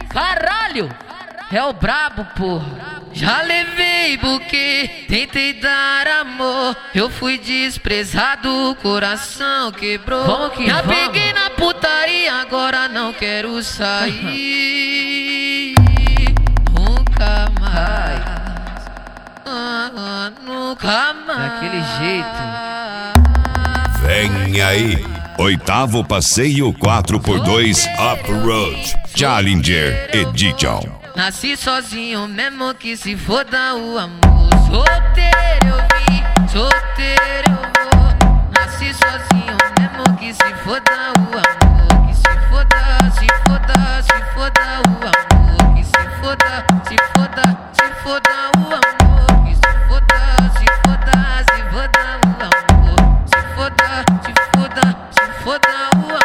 caralho, é o brabo, porra. Já levei buquê, tentei dar amor, eu fui desprezado, o coração quebrou. Já peguei na putaria, agora não quero sair. Nunca mais, nunca mais. Daquele jeito. Vem aí, 8º passeio 4x2 Off-Road Challenger Edition. Nasci sozinho, mesmo que se foda o amor. Solteiro eu vim, solteiro eu vou. Nasci sozinho, mesmo que se foda o amor. Que se foda, se foda, se foda o amor. Que se foda, se foda, se foda o amor. Que se foda, se foda, se foda o amor. Se foda, se foda, se foda o amor.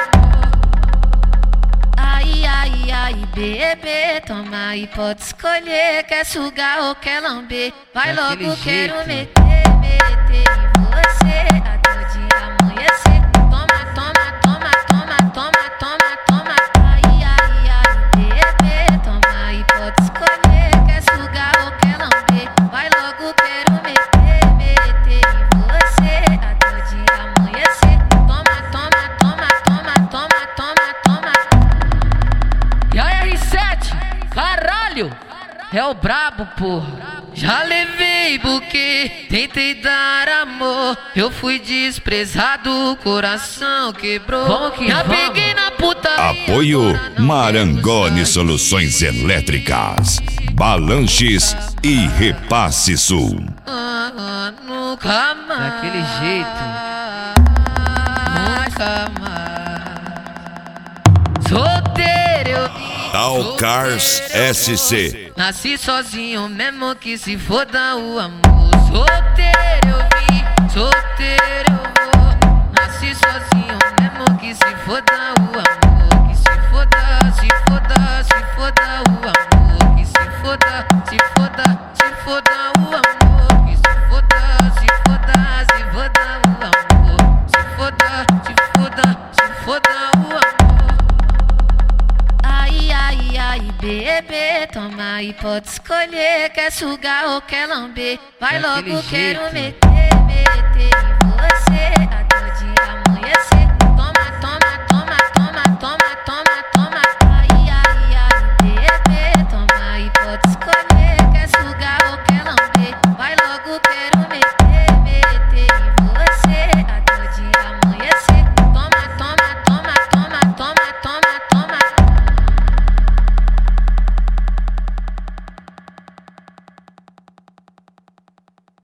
Ai, bebê, toma aí, pode escolher. Quer sugar ou quer lamber? Vai Daquele logo, jeito. quero meter em você até o dia amanhecer. Toma, toma, toma, toma, toma, toma, toma. Ai, bebê, toma aí, pode escolher. Quer sugar ou quer lamber? Vai logo, quero meter em você até o dia amanhecer. Toma, toma, toma, toma, toma, toma, toma. E aí, R7, caralho, é o brabo, porra. Já levei buquê, tentei dar amor, eu fui desprezado, o coração quebrou. Já peguei na putaria. Apoio Marangoni Soluções Elétricas, Balanches e Repasse Sul. Nunca mais. Daquele jeito. Nunca mais. Solteiro eu vim. Tal Cars SC. Nasci sozinho, mesmo que se foda o amor. Solteiro eu vim, solteiro eu vou. Nasci sozinho, mesmo que se foda o amor. Que se foda, se foda, se foda o amor. Que se foda, se foda, se foda o amor. Que se foda, se foda, se foda o amor. Se foda, se foda, se foda o amor. Ai, bebê, toma aí, pode escolher. Quer sugar ou quer lamber? Vai Daquele logo, quero jeito. meter